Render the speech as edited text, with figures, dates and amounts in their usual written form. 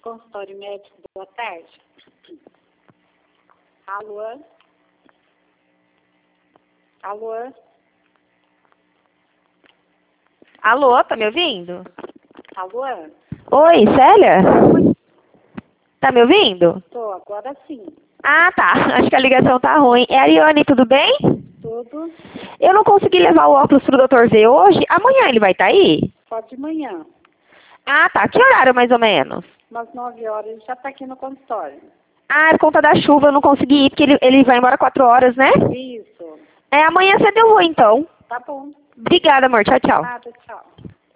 consultório médico, boa tarde. Alô? Alô? Alô, tá me ouvindo? Alô? Oi, Célia? Tá me ouvindo? Tô, agora sim. Ah, tá. Acho que a ligação tá ruim. É a Ariane, tudo bem? Tudo? Eu não consegui levar o óculos pro Dr. Z hoje. Amanhã ele vai estar aí? Pode de manhã. Ah, tá. Que horário mais ou menos? Umas 9 horas ele já tá aqui no consultório. Ah, por conta da chuva eu não consegui ir, porque ele vai embora 4 horas, né? Isso. É, amanhã cedo eu vou então. Tá bom. Obrigada, amor. Tchau, tchau. Nada, tchau.